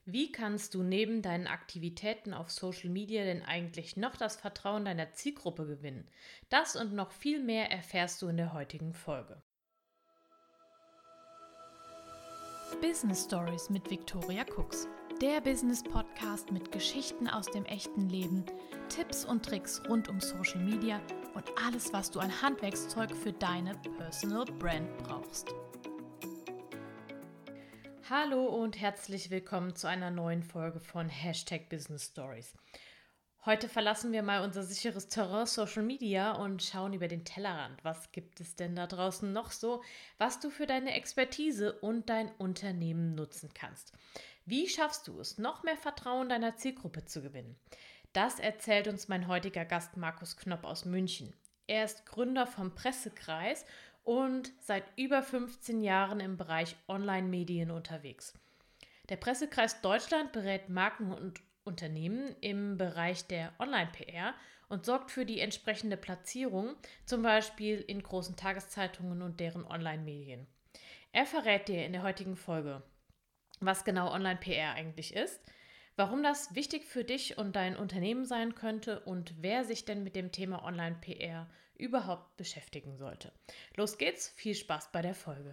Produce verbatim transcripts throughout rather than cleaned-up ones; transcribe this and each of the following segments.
Wie kannst du neben deinen Aktivitäten auf Social Media denn eigentlich noch das Vertrauen deiner Zielgruppe gewinnen? Das und noch viel mehr erfährst du in der heutigen Folge. Business Stories mit Victoria Cooks. Der Business-Podcast mit Geschichten aus dem echten Leben, Tipps und Tricks rund um Social Media und alles, was du an Handwerkszeug für deine Personal Brand brauchst. Hallo und herzlich willkommen zu einer neuen Folge von Hashtag Business Stories. Heute verlassen wir mal unser sicheres Terrain Social Media und schauen über den Tellerrand. Was gibt es denn da draußen noch so, was du für deine Expertise und dein Unternehmen nutzen kannst? Wie schaffst du es, noch mehr Vertrauen deiner Zielgruppe zu gewinnen? Das erzählt uns mein heutiger Gast Markus Knopp aus München. Er ist Gründer vom Pressekreis und seit über fünfzehn Jahren im Bereich Online-Medien unterwegs. Der Pressekreis Deutschland berät Marken und Unternehmen im Bereich der Online-P R und sorgt für die entsprechende Platzierung, zum Beispiel in großen Tageszeitungen und deren Online-Medien. Er verrät dir in der heutigen Folge, was genau Online-P R eigentlich ist, warum das wichtig für dich und dein Unternehmen sein könnte und wer sich denn mit dem Thema Online-P R überhaupt beschäftigen sollte. Los geht's, viel Spaß bei der Folge.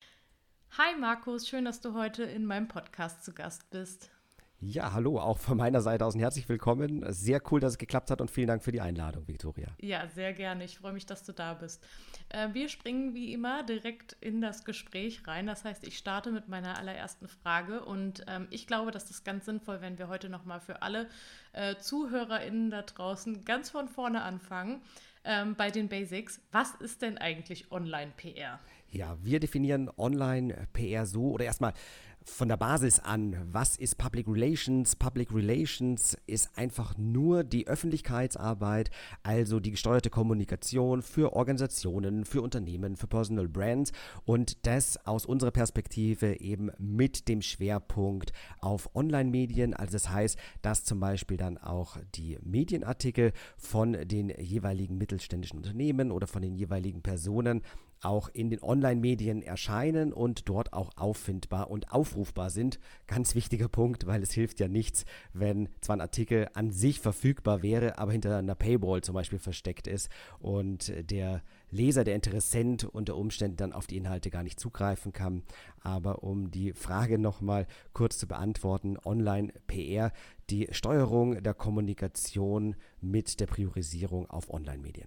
Hi Markus, schön, dass du heute in meinem Podcast zu Gast bist. Ja, hallo, auch von meiner Seite aus ein herzlich willkommen. Sehr cool, dass es geklappt hat und vielen Dank für die Einladung, Victoria. Ja, sehr gerne. Ich freue mich, dass du da bist. Äh, wir springen wie immer direkt in das Gespräch rein. Das heißt, ich starte mit meiner allerersten Frage und ähm, ich glaube, dass das ganz sinnvoll, wenn wir heute nochmal für alle äh, ZuhörerInnen da draußen ganz von vorne anfangen ähm, bei den Basics. Was ist denn eigentlich Online-P R? Ja, wir definieren Online-P R so oder erstmal von der Basis an, was ist Public Relations? Public Relations ist einfach nur die Öffentlichkeitsarbeit, also die gesteuerte Kommunikation für Organisationen, für Unternehmen, für Personal Brands und das aus unserer Perspektive eben mit dem Schwerpunkt auf Online-Medien. Also das heißt, dass zum Beispiel dann auch die Medienartikel von den jeweiligen mittelständischen Unternehmen oder von den jeweiligen Personen auch in den Online-Medien erscheinen und dort auch auffindbar und aufrufbar sind. Ganz wichtiger Punkt, weil es hilft ja nichts, wenn zwar ein Artikel an sich verfügbar wäre, aber hinter einer Paywall zum Beispiel versteckt ist und der Leser, der Interessent unter Umständen dann auf die Inhalte gar nicht zugreifen kann. Aber um die Frage nochmal kurz zu beantworten, Online-P R, die Steuerung der Kommunikation mit der Priorisierung auf Online-Medien.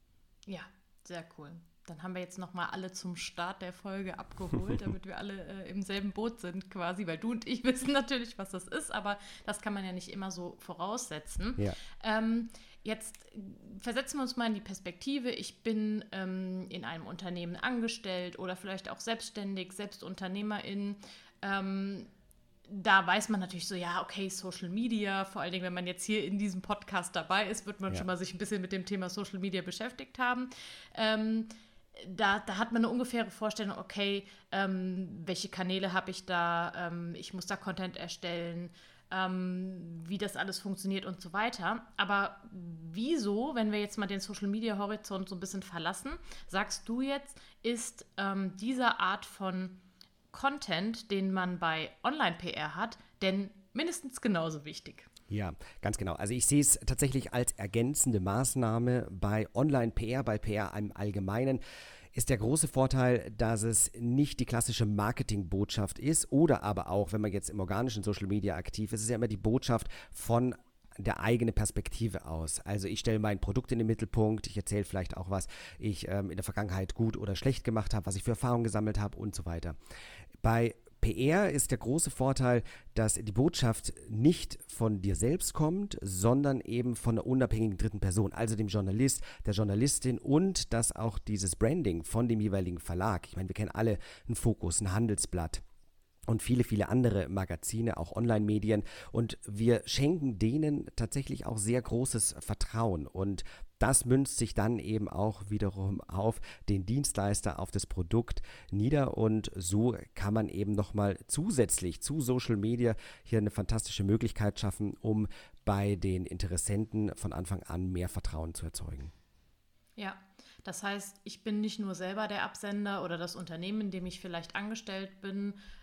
Ja, sehr cool. Dann haben wir jetzt nochmal alle zum Start der Folge abgeholt, damit wir alle äh, im selben Boot sind quasi, weil du und ich wissen natürlich, was das ist, aber das kann man ja nicht immer so voraussetzen. Ja. Ähm, jetzt versetzen wir uns mal in die Perspektive, ich bin ähm, in einem Unternehmen angestellt oder vielleicht auch selbstständig, Selbstunternehmerin. Ähm, Da weiß man natürlich so, ja, okay, Social Media, vor allen Dingen, wenn man jetzt hier in diesem Podcast dabei ist, wird man ja schon mal sich ein bisschen mit dem Thema Social Media beschäftigt haben. Ähm, Da, da hat man eine ungefähre Vorstellung, okay, ähm, welche Kanäle habe ich da, ähm, ich muss da Content erstellen, ähm, wie das alles funktioniert und so weiter. Aber wieso, wenn wir jetzt mal den Social-Media-Horizont so ein bisschen verlassen, sagst du jetzt, ist ähm, diese Art von Content, den man bei Online-P R hat, denn mindestens genauso wichtig? Ja, ganz genau. Also ich sehe es tatsächlich als ergänzende Maßnahme bei Online-P R, bei P R im Allgemeinen. Ist der große Vorteil, dass es nicht die klassische Marketingbotschaft ist oder aber auch, wenn man jetzt im organischen Social Media aktiv ist, ist es ja immer die Botschaft von der eigene Perspektive aus. Also ich stelle mein Produkt in den Mittelpunkt, ich erzähle vielleicht auch, was ich ähm, in der Vergangenheit gut oder schlecht gemacht habe, was ich für Erfahrungen gesammelt habe und so weiter. Bei P R ist der große Vorteil, dass die Botschaft nicht von dir selbst kommt, sondern eben von einer unabhängigen dritten Person, also dem Journalist, der Journalistin und dass auch dieses Branding von dem jeweiligen Verlag, ich meine, wir kennen alle einen Fokus, ein Handelsblatt und viele, viele andere Magazine, auch Online-Medien und wir schenken denen tatsächlich auch sehr großes Vertrauen und das münzt sich dann eben auch wiederum auf den Dienstleister, auf das Produkt nieder und so kann man eben nochmal zusätzlich zu Social Media hier eine fantastische Möglichkeit schaffen, um bei den Interessenten von Anfang an mehr Vertrauen zu erzeugen. Ja, das heißt, ich bin nicht nur selber der Absender oder das Unternehmen, in dem ich vielleicht angestellt bin,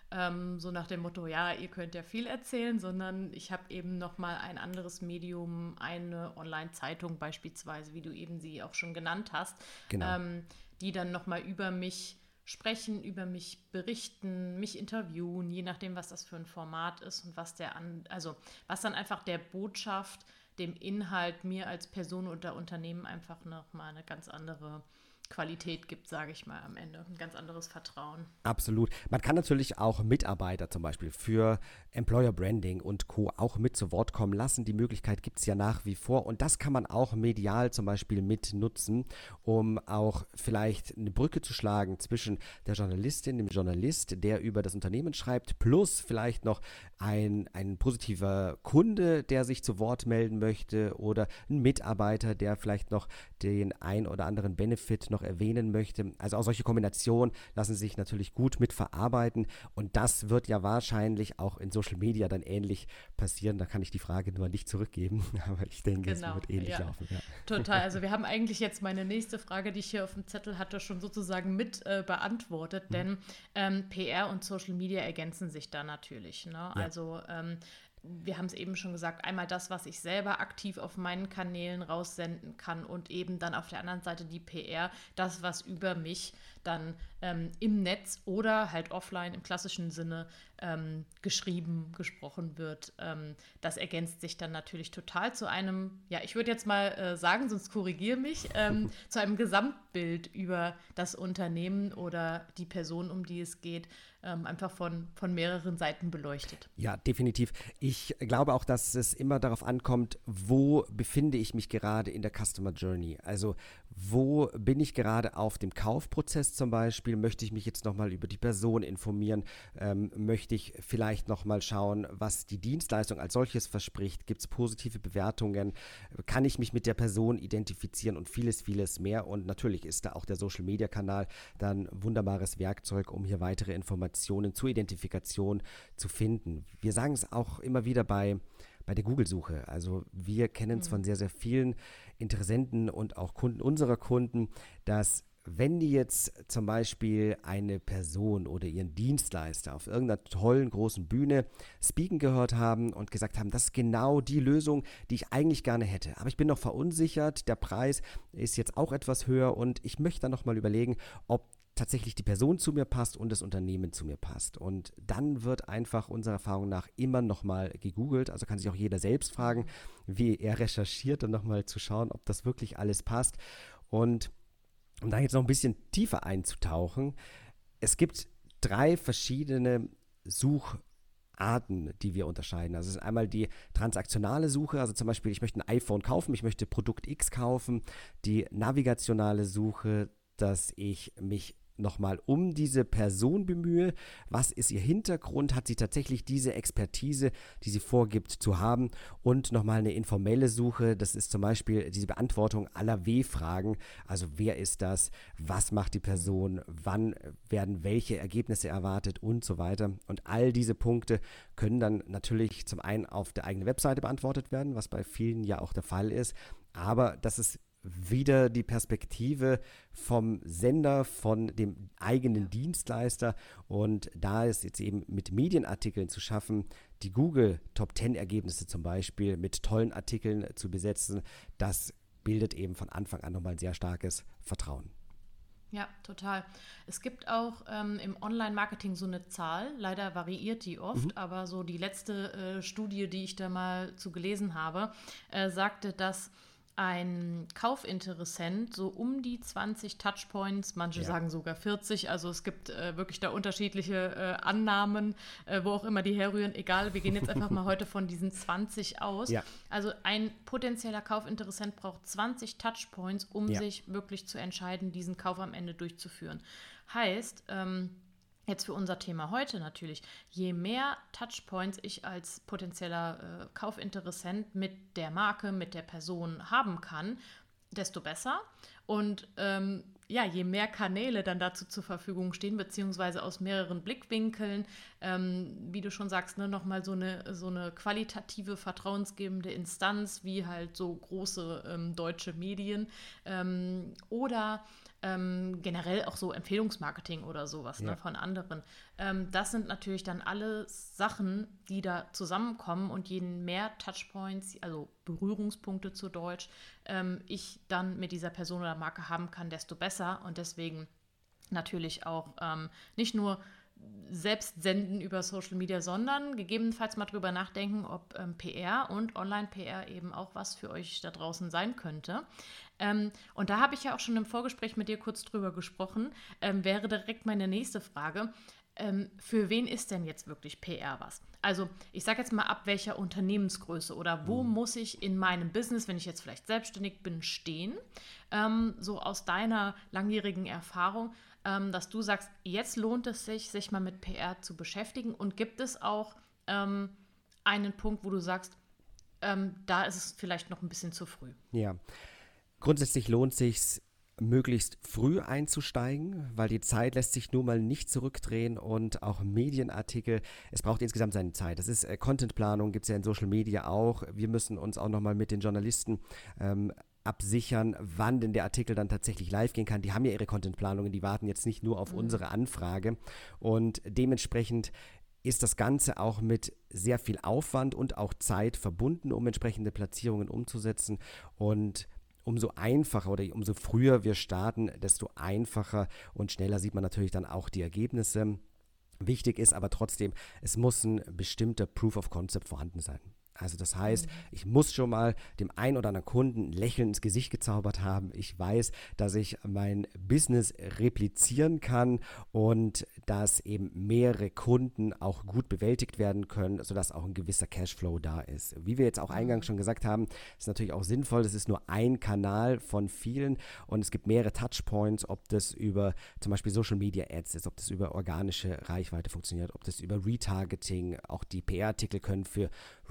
ähm, so nach dem Motto, ja, ihr könnt ja viel erzählen, sondern ich habe eben nochmal ein anderes Medium, eine Online-Zeitung beispielsweise, wie du eben sie auch schon genannt hast, Genau. ähm, die dann nochmal über mich sprechen, über mich berichten, mich interviewen, je nachdem, was das für ein Format ist und was der an, also was dann einfach der Botschaft, dem Inhalt mir als Person oder Unternehmen einfach nochmal eine ganz andere Qualität gibt, sage ich mal am Ende. Ein ganz anderes Vertrauen. Absolut. Man kann natürlich auch Mitarbeiter zum Beispiel für Employer Branding und Co. auch mit zu Wort kommen lassen. Die Möglichkeit gibt es ja nach wie vor. Und das kann man auch medial zum Beispiel mit nutzen, um auch vielleicht eine Brücke zu schlagen zwischen der Journalistin, dem Journalist, der über das Unternehmen schreibt, plus vielleicht noch ein, ein positiver Kunde, der sich zu Wort melden möchte, oder ein Mitarbeiter, der vielleicht noch den ein oder anderen Benefit noch erwähnen möchte. Also auch solche Kombinationen lassen sich natürlich gut mit verarbeiten, und das wird ja wahrscheinlich auch in Social Media dann ähnlich passieren. Da kann ich die Frage nur an dich zurückgeben, aber ich denke, Genau, es wird ähnlich ja. laufen. Ja. Total, also wir haben eigentlich jetzt meine nächste Frage, die ich hier auf dem Zettel hatte, schon sozusagen mit äh, beantwortet, mhm. denn ähm, P R und Social Media ergänzen sich da natürlich, ne? Ja. Also ähm, wir haben es eben schon gesagt, einmal das, was ich selber aktiv auf meinen Kanälen raussenden kann, und eben dann auf der anderen Seite die P R, das, was über mich dann ähm, im Netz oder halt offline im klassischen Sinne ähm, geschrieben, gesprochen wird. Ähm, das ergänzt sich dann natürlich total zu einem, ja, ich würde jetzt mal äh, sagen, sonst korrigiere mich, ähm, zu einem Gesamtbild über das Unternehmen oder die Person, um die es geht, ähm, einfach von, von mehreren Seiten beleuchtet. Ja, definitiv. Ich glaube auch, dass es immer darauf ankommt, wo befinde ich mich gerade in der Customer Journey. Also wo bin ich gerade auf dem Kaufprozess zum Beispiel? Möchte ich mich jetzt nochmal über die Person informieren? Ähm, möchte ich vielleicht nochmal schauen, was die Dienstleistung als solches verspricht? Gibt es positive Bewertungen? Kann ich mich mit der Person identifizieren und vieles, vieles mehr? Und natürlich ist da auch der Social-Media-Kanal dann ein wunderbares Werkzeug, um hier weitere Informationen zur Identifikation zu finden. Wir sagen es auch immer wieder bei bei der Google-Suche. Also wir kennen es mhm. von sehr, sehr vielen Interessenten und auch Kunden unserer Kunden, dass wenn die jetzt zum Beispiel eine Person oder ihren Dienstleister auf irgendeiner tollen großen Bühne speaken gehört haben und gesagt haben, das ist genau die Lösung, die ich eigentlich gerne hätte. Aber ich bin noch verunsichert, der Preis ist jetzt auch etwas höher und ich möchte dann nochmal überlegen, ob tatsächlich die Person zu mir passt und das Unternehmen zu mir passt. Und dann wird einfach unserer Erfahrung nach immer nochmal gegoogelt. Also kann sich auch jeder selbst fragen, wie er recherchiert, und nochmal zu schauen, ob das wirklich alles passt. Und um da jetzt noch ein bisschen tiefer einzutauchen, es gibt drei verschiedene Sucharten, die wir unterscheiden. Also es ist einmal die transaktionale Suche, also zum Beispiel, ich möchte ein iPhone kaufen, ich möchte Produkt X kaufen, die navigationale Suche, dass ich mich nochmal um diese Person bemühe. Was ist ihr Hintergrund? Hat sie tatsächlich diese Expertise, die sie vorgibt zu haben? Und nochmal eine informelle Suche, das ist zum Beispiel diese Beantwortung aller W-Fragen. Also wer ist das? Was macht die Person? Wann werden welche Ergebnisse erwartet? Und so weiter. Und all diese Punkte können dann natürlich zum einen auf der eigenen Webseite beantwortet werden, was bei vielen ja auch der Fall ist. Aber das ist wieder die Perspektive vom Sender, von dem eigenen Dienstleister, und da ist jetzt eben mit Medienartikeln zu schaffen, die Google Top zehn Ergebnisse zum Beispiel mit tollen Artikeln zu besetzen, das bildet eben von Anfang an nochmal ein sehr starkes Vertrauen. Ja, total. Es gibt auch ähm, im Online-Marketing so eine Zahl, leider variiert die oft, mhm. aber so die letzte äh, Studie, die ich da mal zu gelesen habe, äh, sagte, dass ein Kaufinteressent so um die zwanzig Touchpoints, manche ja. sagen sogar vierzig, also es gibt äh, wirklich da unterschiedliche äh, Annahmen, äh, wo auch immer die herrühren, egal, wir gehen jetzt einfach mal heute von diesen zwanzig aus. Ja. Also ein potenzieller Kaufinteressent braucht zwanzig Touchpoints, um ja. sich wirklich zu entscheiden, diesen Kauf am Ende durchzuführen. Heißt, ähm, jetzt für unser Thema heute natürlich, je mehr Touchpoints ich als potenzieller äh, Kaufinteressent mit der Marke, mit der Person haben kann, desto besser. Und ähm, ja, je mehr Kanäle dann dazu zur Verfügung stehen, beziehungsweise aus mehreren Blickwinkeln ähm, wie du schon sagst, ne, nochmal so eine, so eine qualitative, vertrauensgebende Instanz, wie halt so große ähm, deutsche Medien ähm, oder ähm, generell auch so Empfehlungsmarketing oder sowas, Ja. ne, von anderen. Ähm, das sind natürlich dann alle Sachen, die da zusammenkommen und je mehr Touchpoints, also Berührungspunkte zu Deutsch, ähm, ich dann mit dieser Person oder Marke haben kann, desto besser. Und deswegen natürlich auch ähm, nicht nur selbst senden über Social Media, sondern gegebenenfalls mal drüber nachdenken, ob ähm, P R und Online-P R eben auch was für euch da draußen sein könnte. Ähm, und da habe ich ja auch schon im Vorgespräch mit dir kurz drüber gesprochen, ähm, wäre direkt meine nächste Frage. Ähm, für wen ist denn jetzt wirklich P R was? Also ich sage jetzt mal, ab welcher Unternehmensgröße oder wo mhm. muss ich in meinem Business, wenn ich jetzt vielleicht selbstständig bin, stehen? Ähm, so aus deiner langjährigen Erfahrung, ähm, dass du sagst, jetzt lohnt es sich, sich mal mit P R zu beschäftigen, und gibt es auch ähm, einen Punkt, wo du sagst, ähm, da ist es vielleicht noch ein bisschen zu früh? Ja, grundsätzlich lohnt es sich, möglichst früh einzusteigen, weil die Zeit lässt sich nun mal nicht zurückdrehen, und auch Medienartikel, es braucht insgesamt seine Zeit. Das ist äh, Contentplanung, gibt es ja in Social Media auch. Wir müssen uns auch nochmal mit den Journalisten ähm, absichern, wann denn der Artikel dann tatsächlich live gehen kann. Die haben ja ihre Contentplanungen, die warten jetzt nicht nur auf mhm. unsere Anfrage, und dementsprechend ist das Ganze auch mit sehr viel Aufwand und auch Zeit verbunden, um entsprechende Platzierungen umzusetzen, und umso einfacher oder umso früher wir starten, desto einfacher und schneller sieht man natürlich dann auch die Ergebnisse. Wichtig ist aber trotzdem, es muss ein bestimmter Proof of Concept vorhanden sein. Also das heißt, ich muss schon mal dem einen oder anderen Kunden ein Lächeln ins Gesicht gezaubert haben. Ich weiß, dass ich mein Business replizieren kann und dass eben mehrere Kunden auch gut bewältigt werden können, sodass auch ein gewisser Cashflow da ist. Wie wir jetzt auch eingangs schon gesagt haben, ist natürlich auch sinnvoll. Das ist nur ein Kanal von vielen, und es gibt mehrere Touchpoints, ob das über zum Beispiel Social Media Ads ist, ob das über organische Reichweite funktioniert, ob das über Retargeting, auch die P R-Artikel können für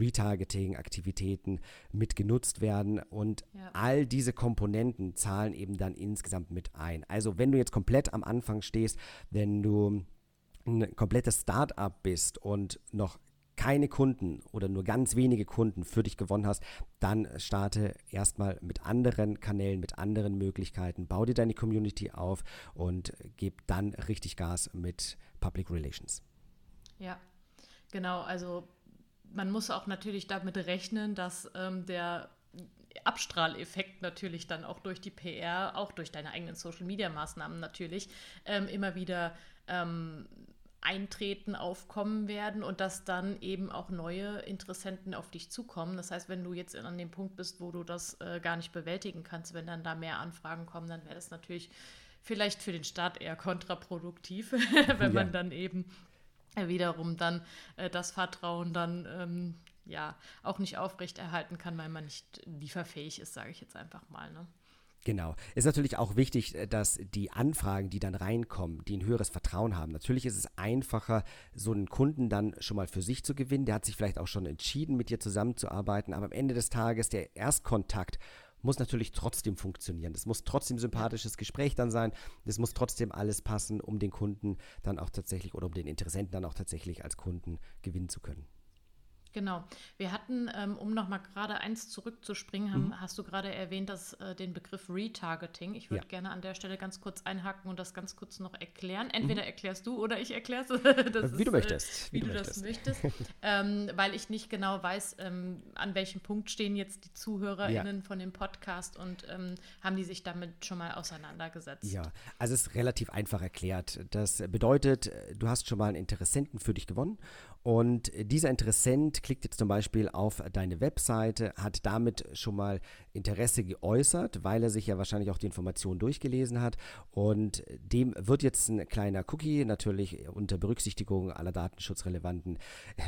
Retargeting-Aktivitäten mit genutzt werden, und ja. all diese Komponenten zahlen eben dann insgesamt mit ein. Also wenn du jetzt komplett am Anfang stehst, wenn du ein komplettes Start-up bist und noch keine Kunden oder nur ganz wenige Kunden für dich gewonnen hast, dann starte erstmal mit anderen Kanälen, mit anderen Möglichkeiten, bau dir deine Community auf und gib dann richtig Gas mit Public Relations. Ja, genau, also man muss auch natürlich damit rechnen, dass ähm, der Abstrahleffekt natürlich dann auch durch die P R, auch durch deine eigenen Social-Media-Maßnahmen natürlich, ähm, immer wieder ähm, eintreten, aufkommen werden, und dass dann eben auch neue Interessenten auf dich zukommen. Das heißt, wenn du jetzt an dem Punkt bist, wo du das äh, gar nicht bewältigen kannst, wenn dann da mehr Anfragen kommen, dann wäre das natürlich vielleicht für den Start eher kontraproduktiv, wenn ja. man dann eben wiederum dann äh, das Vertrauen dann ähm, ja auch nicht aufrechterhalten kann, weil man nicht lieferfähig ist, sage ich jetzt einfach mal, ne? Genau. Ist natürlich auch wichtig, dass die Anfragen, die dann reinkommen, die ein höheres Vertrauen haben. Natürlich ist es einfacher, so einen Kunden dann schon mal für sich zu gewinnen. Der hat sich vielleicht auch schon entschieden, mit dir zusammenzuarbeiten, aber am Ende des Tages, der Erstkontakt muss natürlich trotzdem funktionieren. Das muss trotzdem ein sympathisches Gespräch dann sein. Das muss trotzdem alles passen, um den Kunden dann auch tatsächlich oder um den Interessenten dann auch tatsächlich als Kunden gewinnen zu können. Genau. Wir hatten, ähm, um nochmal gerade eins zurückzuspringen, haben, Mhm. hast du gerade erwähnt, dass äh, den Begriff Retargeting. Ich würde Ja. gerne an der Stelle ganz kurz einhaken und das ganz kurz noch erklären. Entweder Mhm. erklärst du oder ich erkläre es. Wie du möchtest. Wie, wie du, du das möchtest. ähm, weil ich nicht genau weiß, ähm, an welchem Punkt stehen jetzt die ZuhörerInnen ja. von dem Podcast, und ähm, haben die sich damit schon mal auseinandergesetzt? Ja, also es ist relativ einfach erklärt. Das bedeutet, du hast schon mal einen Interessenten für dich gewonnen, und dieser Interessent klickt jetzt zum Beispiel auf deine Webseite, hat damit schon mal Interesse geäußert, weil er sich ja wahrscheinlich auch die Informationen durchgelesen hat, und dem wird jetzt ein kleiner Cookie, natürlich unter Berücksichtigung aller datenschutzrelevanten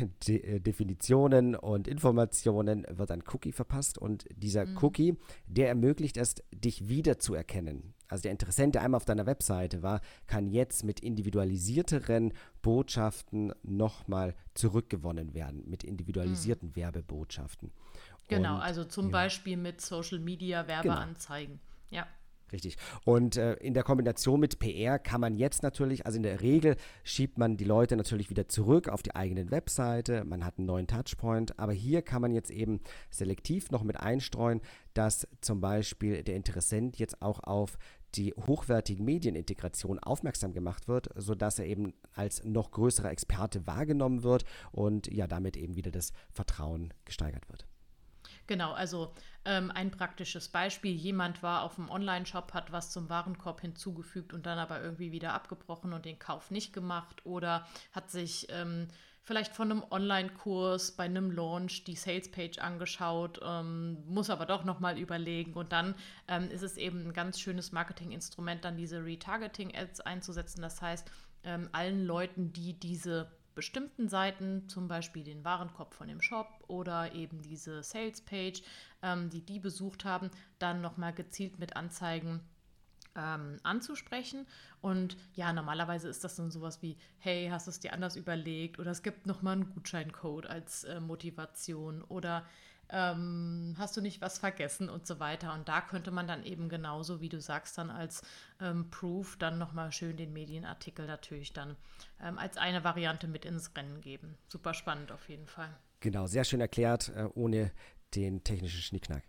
De- Definitionen und Informationen, wird ein Cookie verpasst, und dieser mhm. Cookie, der ermöglicht es, dich wiederzuerkennen. Also der Interessent, der einmal auf deiner Webseite war, kann jetzt mit individualisierteren Botschaften nochmal zurückgewonnen werden, mit individualisierten mhm. Werbebotschaften. Genau, Und, also zum ja. Beispiel mit Social Media Werbeanzeigen. Genau. Ja. Richtig. Und äh, in der Kombination mit P R kann man jetzt natürlich, also in der Regel schiebt man die Leute natürlich wieder zurück auf die eigene Webseite, man hat einen neuen Touchpoint, aber hier kann man jetzt eben selektiv noch mit einstreuen, dass zum Beispiel der Interessent jetzt auch auf die hochwertigen Medienintegration aufmerksam gemacht wird, sodass er eben als noch größerer Experte wahrgenommen wird und ja damit eben wieder das Vertrauen gesteigert wird. Genau, also ähm, ein praktisches Beispiel, jemand war auf dem Online-Shop, hat was zum Warenkorb hinzugefügt und dann aber irgendwie wieder abgebrochen und den Kauf nicht gemacht oder hat sich ähm, vielleicht von einem Online-Kurs bei einem Launch die Sales-Page angeschaut, ähm, muss aber doch nochmal überlegen und dann ähm, ist es eben ein ganz schönes Marketinginstrument, dann diese Retargeting-Ads einzusetzen, das heißt, ähm, allen Leuten, die diese bestimmten Seiten, zum Beispiel den Warenkorb von dem Shop oder eben diese Sales-Page, ähm, die die besucht haben, dann nochmal gezielt mit Anzeigen ähm, anzusprechen. Und ja, normalerweise ist das dann sowas wie, hey, hast du es dir anders überlegt? Oder es gibt nochmal einen Gutscheincode als äh, Motivation oder ähm, hast du nicht was vergessen und so weiter. Und da könnte man dann eben genauso, wie du sagst, dann als ähm, Proof dann nochmal schön den Medienartikel natürlich dann ähm, als eine Variante mit ins Rennen geben. Super spannend auf jeden Fall. Genau, sehr schön erklärt, äh, ohne den technischen Schnickschnack.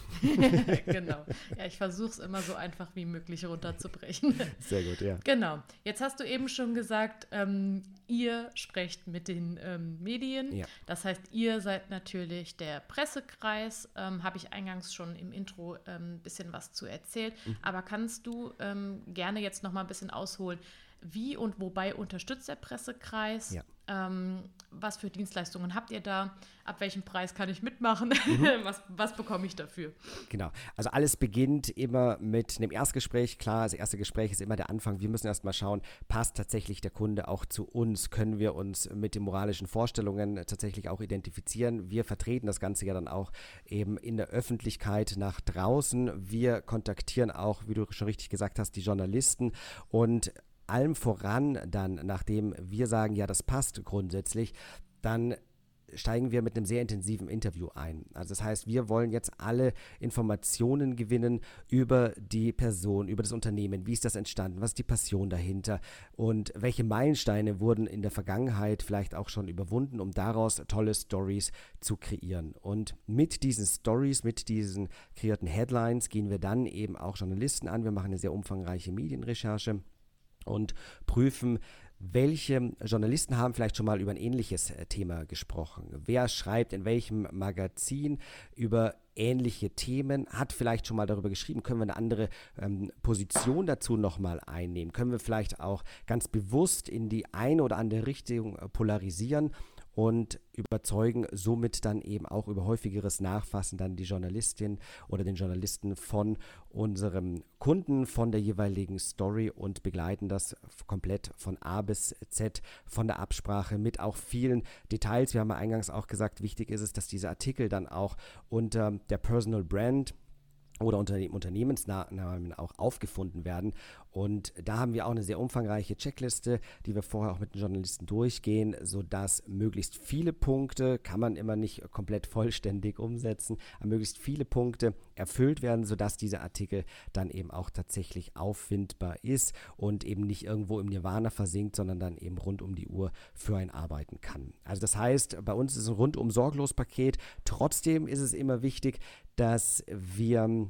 Genau. Ja, ich versuche es immer so einfach wie möglich runterzubrechen. Sehr gut, ja. Genau. Jetzt hast du eben schon gesagt, ähm, ihr sprecht mit den ähm, Medien. Ja. Das heißt, ihr seid natürlich der Pressekreis. Ähm, habe ich eingangs schon im Intro ein ähm, bisschen was zu erzählt. Mhm. Aber kannst du ähm, gerne jetzt noch mal ein bisschen ausholen, wie und wobei unterstützt der Pressekreis? Ja. Ähm, was für Dienstleistungen habt ihr da? Ab welchem Preis kann ich mitmachen? Mhm. was, was bekomme ich dafür? Genau. Also alles beginnt immer mit einem Erstgespräch. Klar, das erste Gespräch ist immer der Anfang. Wir müssen erst mal schauen, passt tatsächlich der Kunde auch zu uns? Können wir uns mit den moralischen Vorstellungen tatsächlich auch identifizieren? Wir vertreten das Ganze ja dann auch eben in der Öffentlichkeit nach draußen. Wir kontaktieren auch, wie du schon richtig gesagt hast, die Journalisten und allem voran dann, nachdem wir sagen, ja, das passt grundsätzlich, dann steigen wir mit einem sehr intensiven Interview ein. Also das heißt, wir wollen jetzt alle Informationen gewinnen über die Person, über das Unternehmen, wie ist das entstanden, was ist die Passion dahinter und welche Meilensteine wurden in der Vergangenheit vielleicht auch schon überwunden, um daraus tolle Stories zu kreieren. Und mit diesen Stories, mit diesen kreierten Headlines gehen wir dann eben auch Journalisten an. Wir machen eine sehr umfangreiche Medienrecherche und prüfen, welche Journalisten haben vielleicht schon mal über ein ähnliches Thema gesprochen. Wer schreibt in welchem Magazin über ähnliche Themen, hat vielleicht schon mal darüber geschrieben, können wir eine andere ähm, Position dazu nochmal einnehmen, können wir vielleicht auch ganz bewusst in die eine oder andere Richtung polarisieren und überzeugen somit dann eben auch über häufigeres Nachfassen dann die Journalistin oder den Journalisten von unserem Kunden, von der jeweiligen Story und begleiten das komplett von A bis Z, von der Absprache mit auch vielen Details. Wir haben ja eingangs auch gesagt, wichtig ist es, dass diese Artikel dann auch unter der Personal Brand oder unter dem Unternehmensnamen auch aufgefunden werden. Und da haben wir auch eine sehr umfangreiche Checkliste, die wir vorher auch mit den Journalisten durchgehen, sodass möglichst viele Punkte, kann man immer nicht komplett vollständig umsetzen, aber möglichst viele Punkte erfüllt werden, sodass dieser Artikel dann eben auch tatsächlich auffindbar ist und eben nicht irgendwo im Nirvana versinkt, sondern dann eben rund um die Uhr für einen arbeiten kann. Also das heißt, bei uns ist es ein rundum sorglos Paket. Trotzdem ist es immer wichtig, dass wir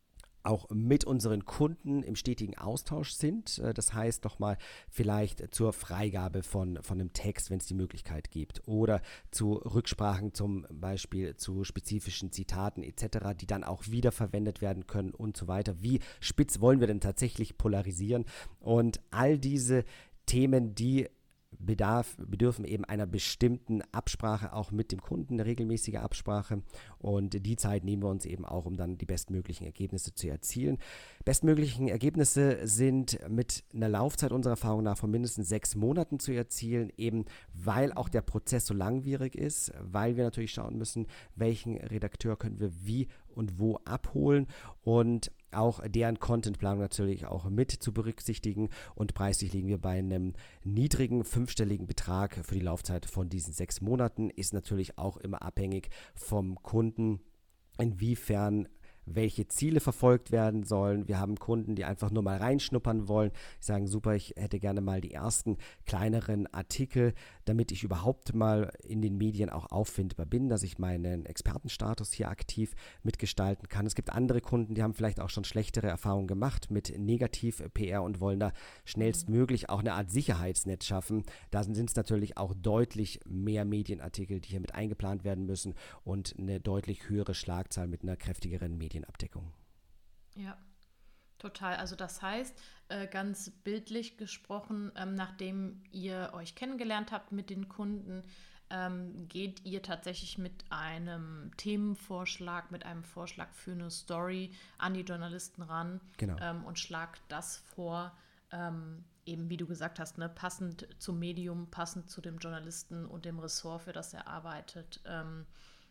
auch mit unseren Kunden im stetigen Austausch sind. Das heißt nochmal vielleicht zur Freigabe von, von einem Text, wenn es die Möglichkeit gibt, oder zu Rücksprachen zum Beispiel zu spezifischen Zitaten et cetera, die dann auch wiederverwendet werden können und so weiter. Wie spitz wollen wir denn tatsächlich polarisieren? Und all diese Themen, die Bedarf, bedürfen eben einer bestimmten Absprache auch mit dem Kunden, eine regelmäßige Absprache, und die Zeit nehmen wir uns eben auch, um dann die bestmöglichen Ergebnisse zu erzielen. Bestmöglichen Ergebnisse sind mit einer Laufzeit unserer Erfahrung nach von mindestens sechs Monaten zu erzielen, eben weil auch der Prozess so langwierig ist, weil wir natürlich schauen müssen, welchen Redakteur können wir wie und wo abholen und auch deren Contentplanung natürlich auch mit zu berücksichtigen, und preislich liegen wir bei einem niedrigen fünfstelligen Betrag für die Laufzeit von diesen sechs Monaten, ist natürlich auch immer abhängig vom Kunden, inwiefern welche Ziele verfolgt werden sollen. Wir haben Kunden, die einfach nur mal reinschnuppern wollen. Die sagen, super, ich hätte gerne mal die ersten kleineren Artikel, damit ich überhaupt mal in den Medien auch auffindbar bin, dass ich meinen Expertenstatus hier aktiv mitgestalten kann. Es gibt andere Kunden, die haben vielleicht auch schon schlechtere Erfahrungen gemacht mit Negativ-P R und wollen da schnellstmöglich auch eine Art Sicherheitsnetz schaffen. Da sind es natürlich auch deutlich mehr Medienartikel, die hier mit eingeplant werden müssen und eine deutlich höhere Schlagzahl mit einer kräftigeren Medienabdeckung. Ja, total. Also das heißt, äh, ganz bildlich gesprochen, ähm, nachdem ihr euch kennengelernt habt mit den Kunden, ähm, geht ihr tatsächlich mit einem Themenvorschlag, mit einem Vorschlag für eine Story an die Journalisten ran, Genau. ähm, und schlagt das vor, ähm, eben wie du gesagt hast, ne, passend zum Medium, passend zu dem Journalisten und dem Ressort, für das er arbeitet, ähm,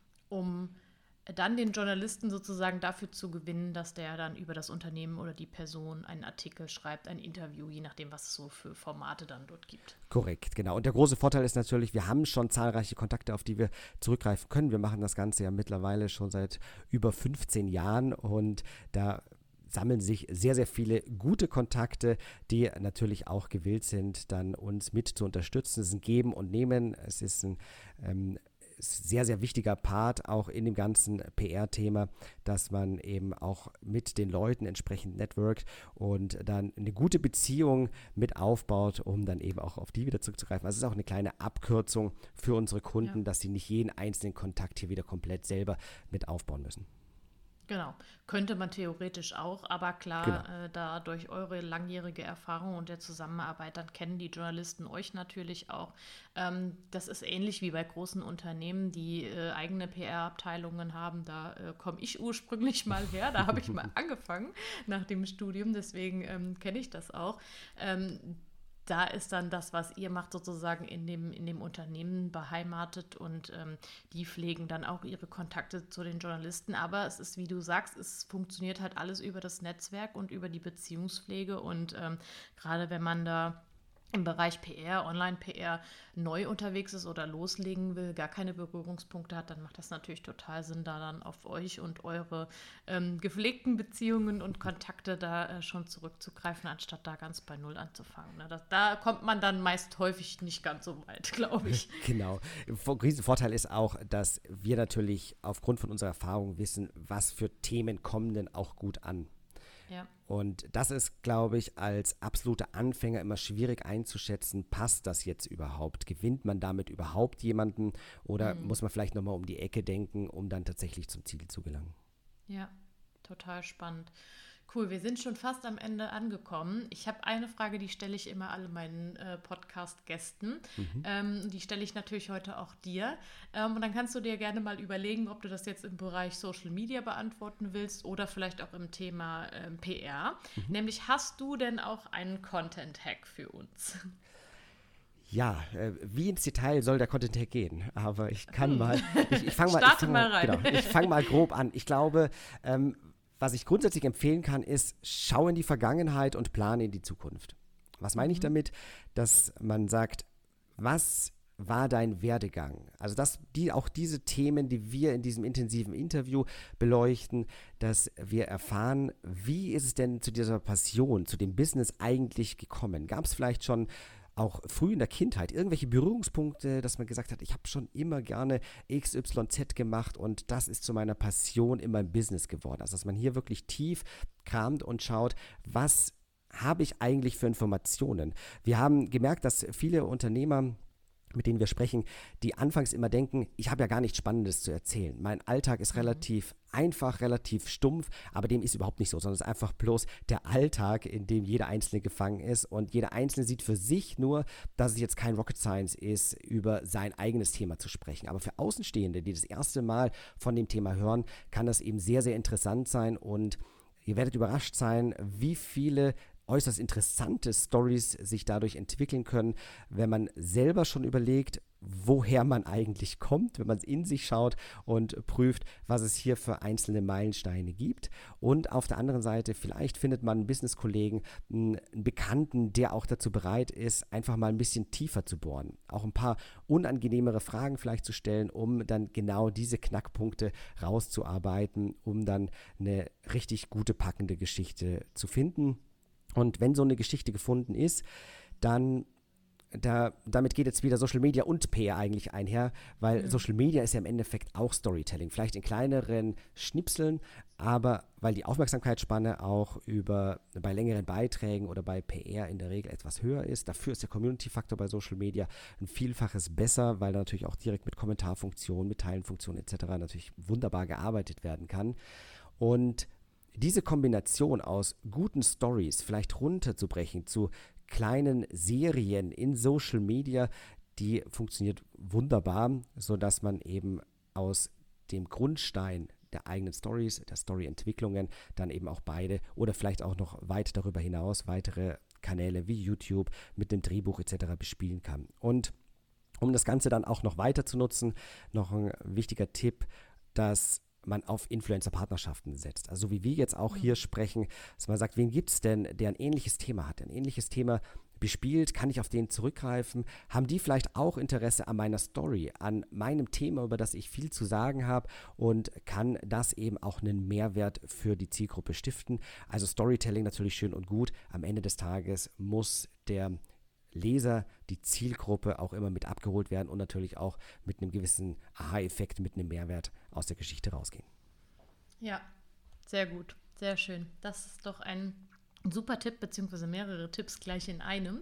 um dann den Journalisten sozusagen dafür zu gewinnen, dass der dann über das Unternehmen oder die Person einen Artikel schreibt, ein Interview, je nachdem, was es so für Formate dann dort gibt. Korrekt, genau. Und der große Vorteil ist natürlich, wir haben schon zahlreiche Kontakte, auf die wir zurückgreifen können. Wir machen das Ganze ja mittlerweile schon seit über fünfzehn Jahren und da sammeln sich sehr, sehr viele gute Kontakte, die natürlich auch gewillt sind, dann uns mit zu unterstützen. Es ist ein Geben und Nehmen. Es ist ein ähm, sehr, sehr wichtiger Part auch in dem ganzen P R-Thema, dass man eben auch mit den Leuten entsprechend networkt und dann eine gute Beziehung mit aufbaut, um dann eben auch auf die wieder zurückzugreifen. Also es ist auch eine kleine Abkürzung für unsere Kunden, ja, dass sie nicht jeden einzelnen Kontakt hier wieder komplett selber mit aufbauen müssen. Genau, könnte man theoretisch auch, aber klar, genau. äh, da durch eure langjährige Erfahrung und der Zusammenarbeit, dann kennen die Journalisten euch natürlich auch. Ähm, das ist ähnlich wie bei großen Unternehmen, die äh, eigene P R-Abteilungen haben. Da äh, komme ich ursprünglich mal her, da habe ich mal angefangen nach dem Studium, deswegen ähm, kenne ich das auch. Ähm, Da ist dann das, was ihr macht, sozusagen in dem, in dem Unternehmen beheimatet und ähm, die pflegen dann auch ihre Kontakte zu den Journalisten. Aber es ist, wie du sagst, es funktioniert halt alles über das Netzwerk und über die Beziehungspflege. Und ähm, gerade wenn man da im Bereich P R, Online-P R neu unterwegs ist oder loslegen will, gar keine Berührungspunkte hat, dann macht das natürlich total Sinn, da dann auf euch und eure ähm, gepflegten Beziehungen und Kontakte da äh, schon zurückzugreifen, anstatt da ganz bei Null anzufangen. Ne? Das, da kommt man dann meist häufig nicht ganz so weit, glaube ich. Genau. Riesenvorteil ist auch, dass wir natürlich aufgrund von unserer Erfahrung wissen, was für Themen kommen denn auch gut an. Ja. Und das ist, glaube ich, als absoluter Anfänger immer schwierig einzuschätzen, passt das jetzt überhaupt? Gewinnt man damit überhaupt jemanden oder mhm. muss man vielleicht nochmal um die Ecke denken, um dann tatsächlich zum Ziel zu gelangen? Ja, total spannend. Cool, wir sind schon fast am Ende angekommen. Ich habe eine Frage, die stelle ich immer alle meinen äh, Podcast-Gästen. Mhm. Ähm, die stelle ich natürlich heute auch dir. Ähm, und dann kannst du dir gerne mal überlegen, ob du das jetzt im Bereich Social Media beantworten willst oder vielleicht auch im Thema äh, P R. Mhm. Nämlich, hast du denn auch einen Content-Hack für uns? Ja, äh, wie ins Detail soll der Content-Hack gehen? Aber ich kann hm. mal, ich, ich fange mal, Starte ich fang mal mal rein. Genau, ich fange mal grob an. Ich glaube, ähm, was ich grundsätzlich empfehlen kann, ist, schau in die Vergangenheit und plane in die Zukunft. Was meine ich damit? Dass man sagt, was war dein Werdegang? Also dass die, auch diese Themen, die wir in diesem intensiven Interview beleuchten, dass wir erfahren, wie ist es denn zu dieser Passion, zu dem Business eigentlich gekommen? Gab es vielleicht schon auch früh in der Kindheit irgendwelche Berührungspunkte, dass man gesagt hat, ich habe schon immer gerne X Y Z gemacht und das ist zu meiner Passion in meinem Business geworden. Also dass man hier wirklich tief kramt und schaut, was habe ich eigentlich für Informationen? Wir haben gemerkt, dass viele Unternehmer, mit denen wir sprechen, die anfangs immer denken, ich habe ja gar nichts Spannendes zu erzählen. Mein Alltag ist mhm. relativ einfach, relativ stumpf, aber dem ist überhaupt nicht so, sondern es ist einfach bloß der Alltag, in dem jeder Einzelne gefangen ist und jeder Einzelne sieht für sich nur, dass es jetzt kein Rocket Science ist, über sein eigenes Thema zu sprechen. Aber für Außenstehende, die das erste Mal von dem Thema hören, kann das eben sehr, sehr interessant sein und ihr werdet überrascht sein, wie viele äußerst interessante Stories sich dadurch entwickeln können, wenn man selber schon überlegt, woher man eigentlich kommt, wenn man in sich schaut und prüft, was es hier für einzelne Meilensteine gibt. Und auf der anderen Seite, vielleicht findet man einen Business-Kollegen, einen Bekannten, der auch dazu bereit ist, einfach mal ein bisschen tiefer zu bohren. Auch ein paar unangenehmere Fragen vielleicht zu stellen, um dann genau diese Knackpunkte rauszuarbeiten, um dann eine richtig gute, packende Geschichte zu finden. Und wenn so eine Geschichte gefunden ist, dann Da, damit geht jetzt wieder Social Media und P R eigentlich einher, weil mhm. Social Media ist ja im Endeffekt auch Storytelling, vielleicht in kleineren Schnipseln, aber weil die Aufmerksamkeitsspanne auch über, bei längeren Beiträgen oder bei P R in der Regel etwas höher ist. Dafür ist der Community-Faktor bei Social Media ein Vielfaches besser, weil da natürlich auch direkt mit Kommentarfunktionen, mit Teilenfunktionen et cetera natürlich wunderbar gearbeitet werden kann. Und diese Kombination aus guten Stories vielleicht runterzubrechen zu kleinen Serien in Social Media, die funktioniert wunderbar, sodass man eben aus dem Grundstein der eigenen Stories, der Storyentwicklungen, dann eben auch beide oder vielleicht auch noch weit darüber hinaus weitere Kanäle wie YouTube mit dem Drehbuch et cetera bespielen kann. Und um das Ganze dann auch noch weiter zu nutzen, noch ein wichtiger Tipp, dass man auf Influencer-Partnerschaften setzt. Also so wie wir jetzt auch hier sprechen, dass man sagt, wen gibt es denn, der ein ähnliches Thema hat, ein ähnliches Thema bespielt, kann ich auf den zurückgreifen? Haben die vielleicht auch Interesse an meiner Story, an meinem Thema, über das ich viel zu sagen habe und kann das eben auch einen Mehrwert für die Zielgruppe stiften? Also Storytelling natürlich schön und gut. Am Ende des Tages muss der Leser, die Zielgruppe auch immer mit abgeholt werden und natürlich auch mit einem gewissen Aha-Effekt, mit einem Mehrwert aus der Geschichte rausgehen. Ja, sehr gut, sehr schön. Das ist doch ein super Tipp, beziehungsweise mehrere Tipps gleich in einem.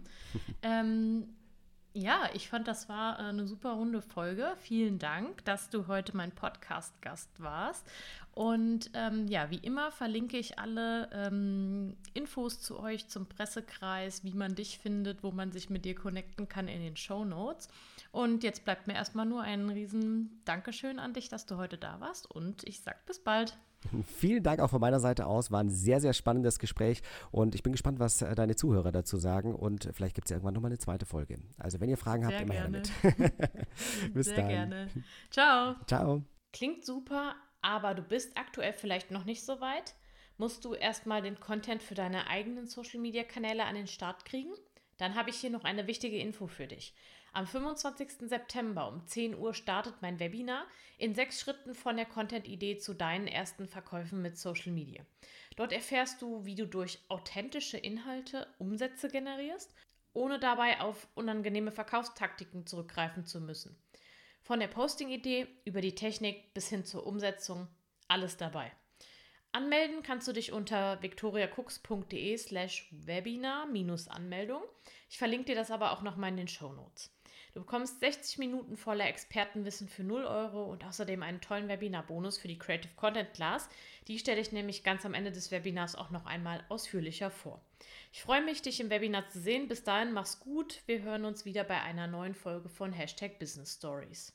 ähm, ja, ich fand, das war eine super runde Folge. Vielen Dank, dass du heute mein Podcast-Gast warst. Und ähm, ja, wie immer verlinke ich alle ähm, Infos zu euch zum Pressekreis, wie man dich findet, wo man sich mit dir connecten kann in den Shownotes. Und jetzt bleibt mir erstmal nur ein riesen Dankeschön an dich, dass du heute da warst. Und ich sag bis bald. Vielen Dank auch von meiner Seite aus. War ein sehr, sehr spannendes Gespräch und ich bin gespannt, was deine Zuhörer dazu sagen und vielleicht gibt es ja irgendwann nochmal eine zweite Folge. Also wenn ihr Fragen sehr habt, immer gerne. her damit. Bis sehr dann. gerne. Ciao. Ciao. Klingt super, aber du bist aktuell vielleicht noch nicht so weit. Musst du erstmal den Content für deine eigenen Social-Media-Kanäle an den Start kriegen? Dann habe ich hier noch eine wichtige Info für dich. Am fünfundzwanzigsten September um zehn Uhr startet mein Webinar in sechs Schritten von der Content-Idee zu deinen ersten Verkäufen mit Social Media. Dort erfährst du, wie du durch authentische Inhalte Umsätze generierst, ohne dabei auf unangenehme Verkaufstaktiken zurückgreifen zu müssen. Von der Posting-Idee über die Technik bis hin zur Umsetzung, alles dabei. Anmelden kannst du dich unter viktoriacooks.de slash webinar minus Anmeldung. Ich verlinke dir das aber auch nochmal in den Shownotes. Du bekommst sechzig Minuten voller Expertenwissen für null Euro und außerdem einen tollen Webinar-Bonus für die Creative Content Class. Die stelle ich nämlich ganz am Ende des Webinars auch noch einmal ausführlicher vor. Ich freue mich, dich im Webinar zu sehen. Bis dahin, mach's gut. Wir hören uns wieder bei einer neuen Folge von Hashtag Business Stories.